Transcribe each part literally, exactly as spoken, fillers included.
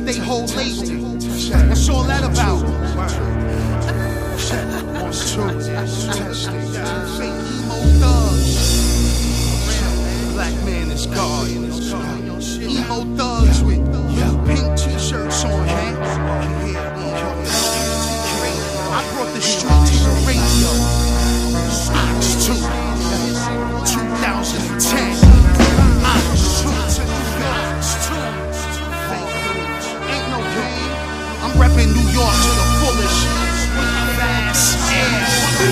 they whole lazy. What's all that about? Fake emo thugs. Black man is God. Emo thugs with pink t-shirts on, man. I brought the street to the radio. Ox two, two thousand ten. Ox two, Ox two. Ain't no game. I'm repping New York to the fullest. Fast air.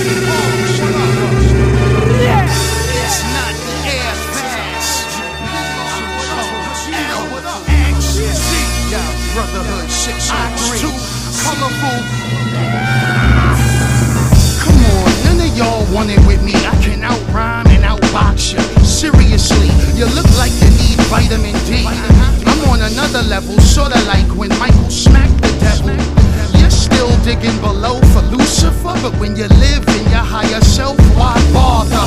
It's not the air fast. Yeah, Brotherhood six oh three. Colorful. Come on, none of y'all want it with me. I can out rhyme and outbox you. Seriously, you look like you need vitamin D. I'm on another level, sorta like when Michael smacked the devil. You're still digging below for Lucifer, but when you live in your higher self, why bother?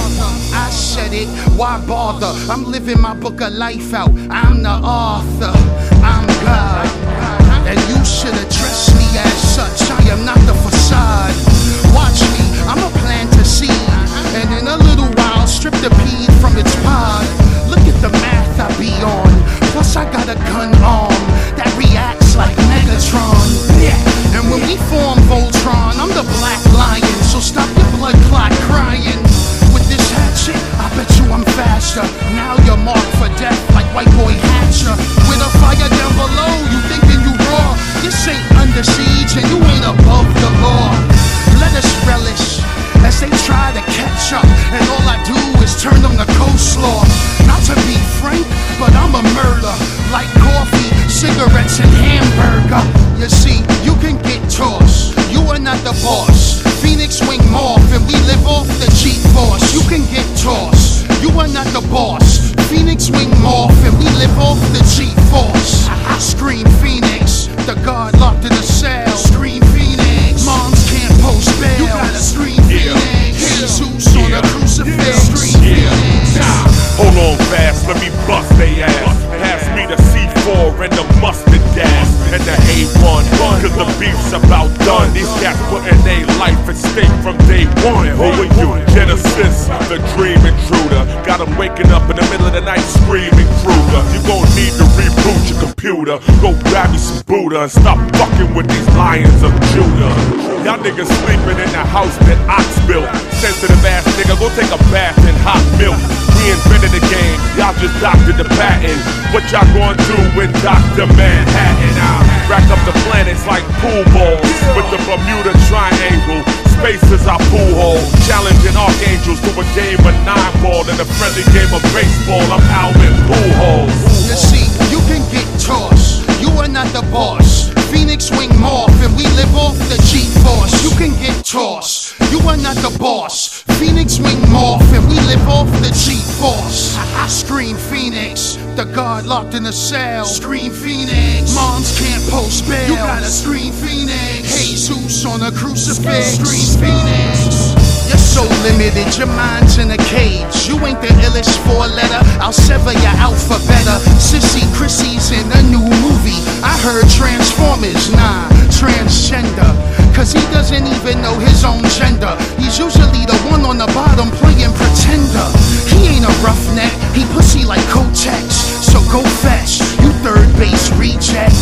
I said it, why bother? I'm living my book of life out. I'm the author, I'm God, and you should address me as such. I am not the facade. Watch me, I'm a plant to seed, and in a little while strip the pea from its pod. Look at the math I be on, plus I got a gun arm that reacts like Megatron. Yeah. And when we form Voltron, I'm the Black Lion, so stop your blood clot crying. With this hatchet, I bet you I'm faster. Now you're marked for death like White Boy Hatcher. With a fire down below, you thinking you raw. This ain't under siege and you ain't above the law. Let us relish as they try to catch up, and all I do is turn them to coleslaw. Not to be frank, but I'm a murder. Like coffee, cigarettes, and hamburger. You see, you can get tossed. You are not the boss. Phoenix wing morph, and we live off the G-force. You can get tossed. You are not the boss. Phoenix wing morph, and we live off the G-force. I scream Phoenix, the guard locked in a cell. Scream Phoenix, moms can't post bail. You gotta scream Phoenix. Jesus on a crucifix. Scream Phoenix. Hold on fast, let me bust they ass. Pass me the C four and the mustard gas and the A one, cause the beef's about done. These cats putting their life at stake from day one. Who are you? Genesis, the dream intruder. Got them waking up in the middle of the night screaming Kruger. You gon' need to reboot your computer. Go grab you some Buddha and stop fucking with these lions of Judah. Y'all niggas sleeping in the house that Ox built. Sensitive ass nigga, go take a bath in hot milk. We invented the game, y'all just doctored the patent. What y'all gonna do with Doctor Manhattan? I'll rack up the planets like pool balls with the Bermuda Triangle. Space is our pool hole, challenging archangels to a game of nine ball and a friendly game of baseball. I'm out in pool holes. You see, you can get tossed. You are not the boss. Phoenix wing morph, and we live off the G-force. You can get tossed. You are not the boss. Phoenix wing morph, and we live off the G-force. I, I scream Phoenix, the guard locked in a cell. Scream Phoenix, moms can't post bail. You gotta scream Phoenix. Jesus on a crucifix. Scream Phoenix. You're so limited, your mind's in a cage. You ain't the illest four-letter, I'll sever your alphabet. Sissy Chrissy's in a new movie. I heard Transformers, nah, transgender. Cause he doesn't even know his own gender. He's usually the one on the bottom playing pretender. He ain't a roughneck, he pussy like Kotex. So go fetch, you third base reject.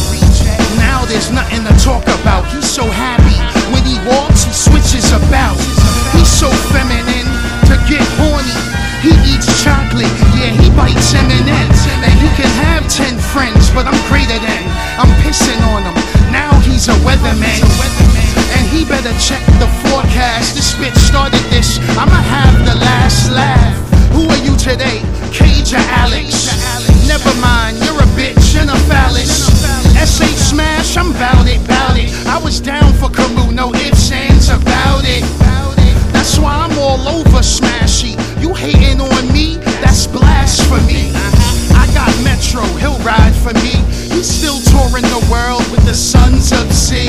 Now there's nothing to talk about. He's so happy, when he walks he switches about. He's so feminine, to get horny. He eats chocolate, yeah, he bites M and M's. And he can have ten friends, but I'm greater than. I'm pissing on him, now he's a weatherman. And he better check the forecast. This bitch started this, I'ma have the last laugh. Who are you today, Cage or Alex? Never mind, you're a bitch and a phallus. S H smash, I'm bout it, bout it. I was down for Camus, no ifs, ands about it. That's why I'm all over Smashy. You hating on me? That's blasphemy. I got Metro, he'll ride for me. He's still touring the world with the Sons of Z.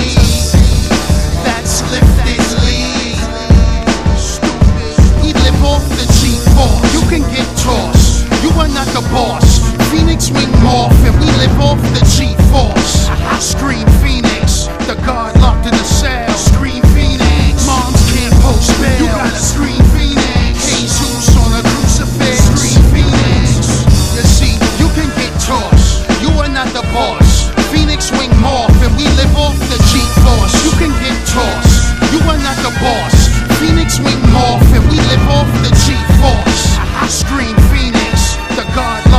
That's lifted Lee. We live off the G four. You can get tossed. You are not the boss. Phoenix wing morph, and we live off the G-force. Phoenix wing morph, and we live off the G-force. You can get tossed, you are not the boss. Phoenix wing morph, and we live off the G-force. Scream Phoenix, the god